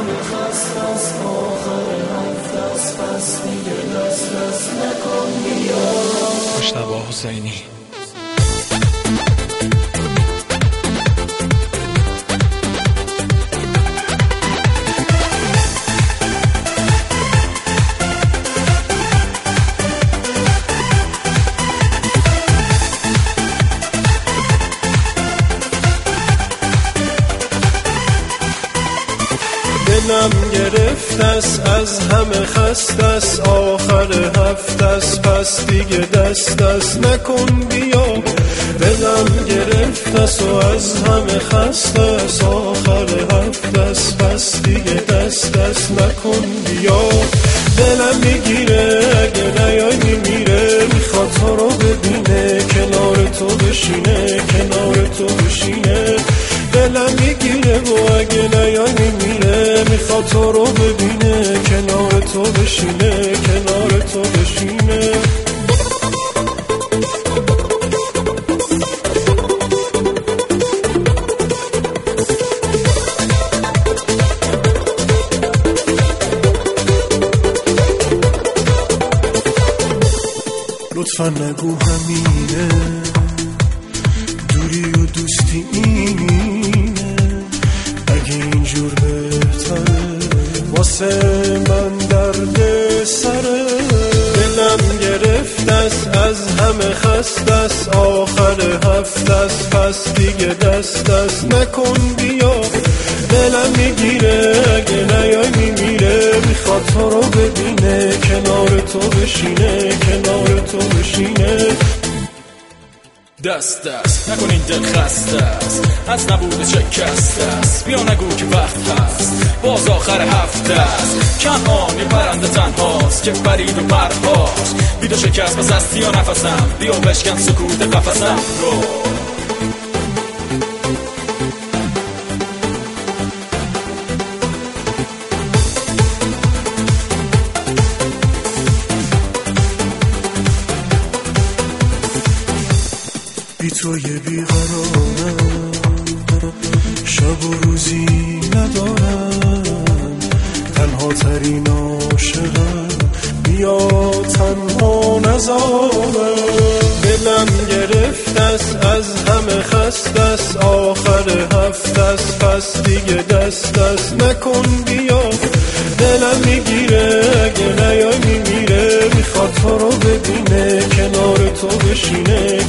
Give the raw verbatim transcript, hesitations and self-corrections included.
همه خست است، آخر هفت است، پس دیگه دست دست نکن بیا. مجتبی حسینی. دلم گرفت است از همه خست است، آخر هفت است، پس دیگه دست دست نکن بیا. دلم گرفت است و از همه خست است، آخر هفت است، پس دیگه دست دست نکن بیا. دلم میگیره اگه نیای میمیره، میخواد تو رو ببینه، کنار تو بشینه، کنار تو بشینه. دلم میگیره و اگه نیای میمیره، میخواد تو رو ببینه، کنار تو بشینه، کنار تو بشینه. لطفا نگو همینه، دوری و دوستی اینه، اگه اینجور بهتره واسه من درد سره. دلم گرفت است از همه خست است، آخر هفت است، پس دیگه دست دست نکن بیا. دلم میگیره اگه نیای میمیره، میخواد تو رو ببینه، کنار تو بشینه، کنار تو بشینه. دست دست نکن این دل خسته است، از نبوده شکسته است، بیا نگو که وقت هست، باز آخر هفته است. کنعانی پرنده تنهاست که برید و پرهاست، بیدو شکست بس هستی یا نفسم، بیا بشکن سکوت قفسم رو. بی توی بیقرارم، شب و روزی ندارم، تنها ترین عاشقم، بیا تنها نذارم. دلم گرفت است از همه خست است، آخر هفت است، پس دیگه دست دست نکن بیا. دلم میگیره اگه نیای میمیره، میخواد تو رو ببینه، کنار تو بشینه،